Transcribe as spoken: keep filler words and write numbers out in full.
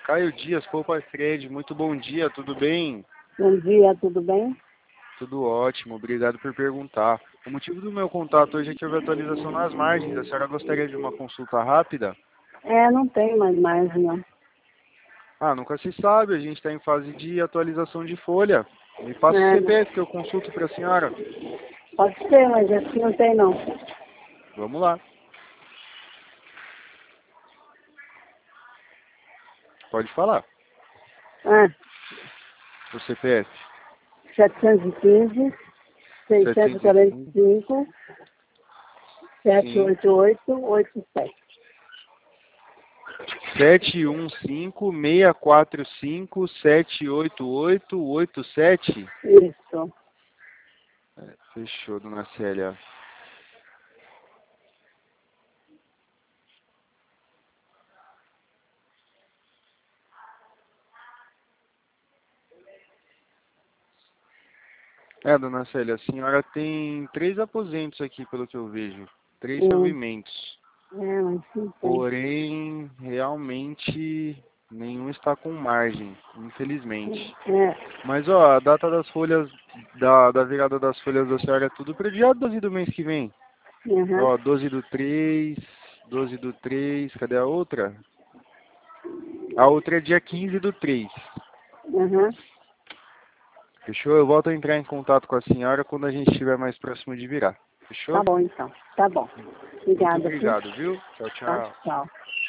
Caio Dias, Poupa Fred, muito bom dia, tudo bem? Bom dia, tudo bem? Tudo ótimo, obrigado por perguntar. O motivo do meu contato hoje é que houve atualização nas margens. A senhora gostaria de uma consulta rápida? É, não tem mais margem, não. Ah, nunca se sabe, a gente está em fase de atualização de folha. Me passa o É, C P F que eu consulto para a senhora. pode ser, mas aqui não tem, não. Vamos lá. Pode falar. Ah, O C P F. setecentos e quinze, seiscentos e quarenta e cinco, setecentos e Sim. oitenta e oito, oitenta e sete. sete um cinco, seis quatro cinco, sete oito oito, oito sete. Isso. É, fechou, dona Célia. É, dona Célia, a senhora tem três aposentos aqui, pelo que eu vejo. Três Hum, provimentos. é, mas não tem. Porém, realmente, nenhum está com margem, infelizmente. É. Mas, ó, a data das folhas, da, da virada das folhas da senhora é tudo para dia doze do mês que vem. Uhum. Ó, doze do três, doze do três, cadê a outra? A outra é dia quinze do três. Uhum. Fechou? Eu volto a entrar em contato com a senhora quando a gente estiver mais próximo de virar. Tá Fechou? bom, então. Tá bom. Muito Obrigada, sim. obrigado, viu? Tchau, Tá, tchau. tchau.